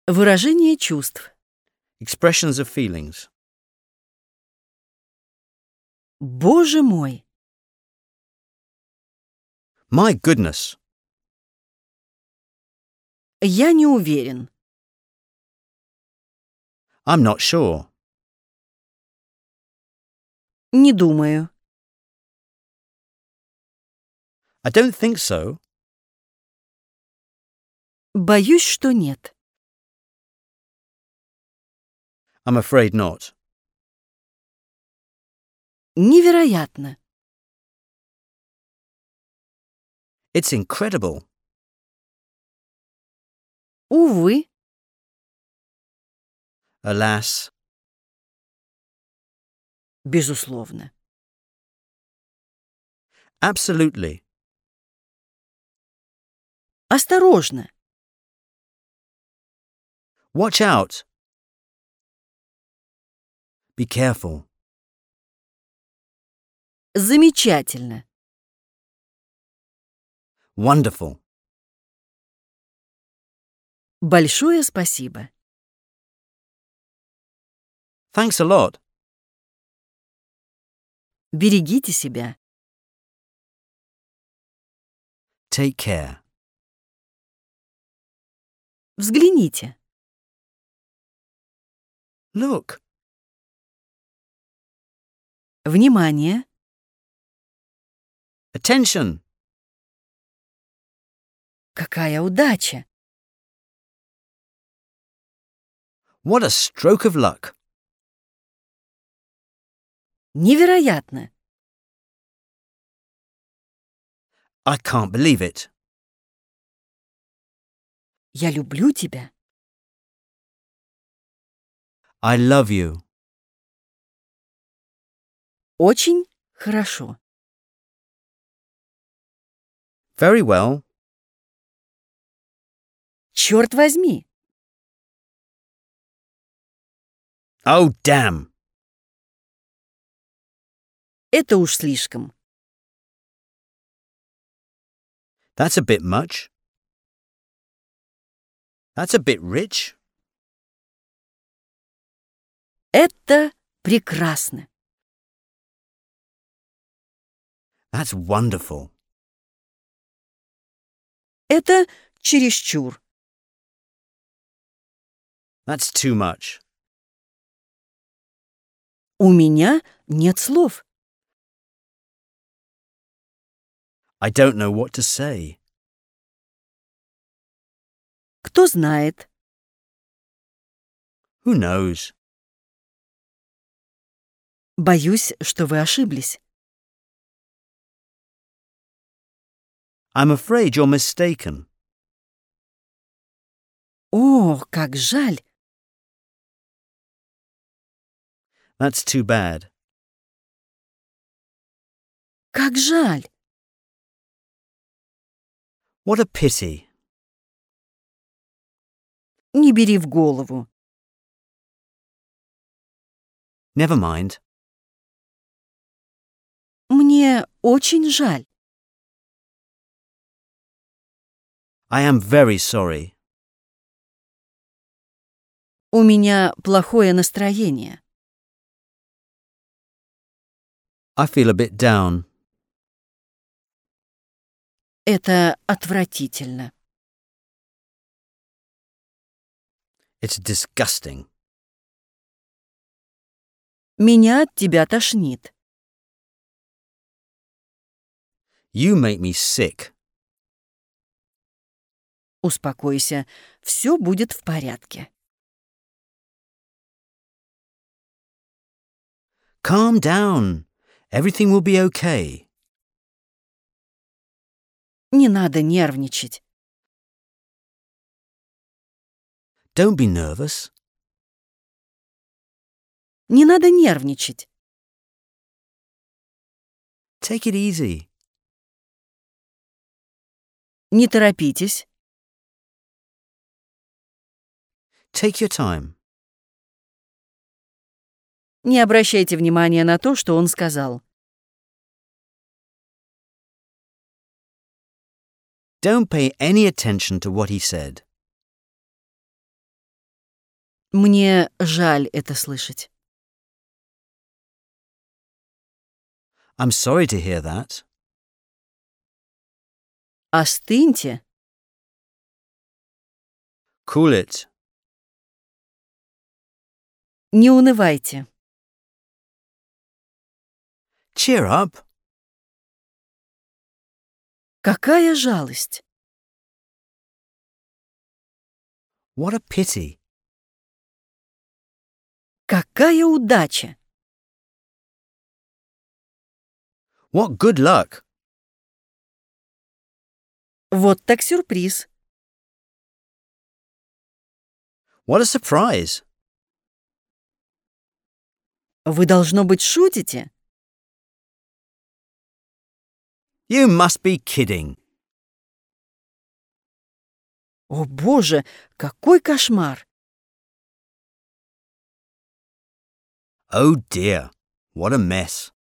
Выражение чувств. Expressions of feelings. Боже мой! My goodness. Я не уверен. I'm not sure. Не думаю. I don't think so. Боюсь, что нет. I'm afraid not. Невероятно. It's incredible. Увы. Alas. Безусловно. Absolutely. Осторожно. Watch out. Be careful. Замечательно. Wonderful. Большое спасибо. Thanks a lot. Берегите себя. Take care. Взгляните. Look. Внимание. Attention. Какая удача. What a stroke of luck. Невероятно. I can't believe it. Я люблю тебя. I love you. Очень хорошо. Very well. Черт возьми. Oh, damn. Это уж слишком. That's a bit much. That's a bit rich. Это прекрасно. That's wonderful. Это чересчур. That's too much. У меня нет слов. I don't know what to say. Кто знает? Who knows? Боюсь, что вы ошиблись. I'm afraid you're mistaken. О, как жаль. That's too bad. Как жаль. What a pity. Не бери в голову. Never mind. Мне очень жаль. I am very sorry. У меня плохое настроение. I feel a bit down. Это отвратительно. It's disgusting. Меня от тебя тошнит. You make me sick. Успокойся, все будет в порядке. Calm down. Everything will be okay. Не надо нервничать. Don't be nervous. Не надо нервничать. Take it easy. Не торопитесь. Take your time. Не обращайте внимания на то, что он сказал. Don't pay any attention to what he said. Мне жаль это слышать. I'm sorry to hear that. Остыньте. Cool it. Не унывайте. Cheer up. Какая жалость! What a pity. Какая удача! What good luck. Вот так сюрприз. What a surprise. Вы, должно быть, шутите? You must be kidding. О, Боже, какой кошмар! Oh dear. What a mess.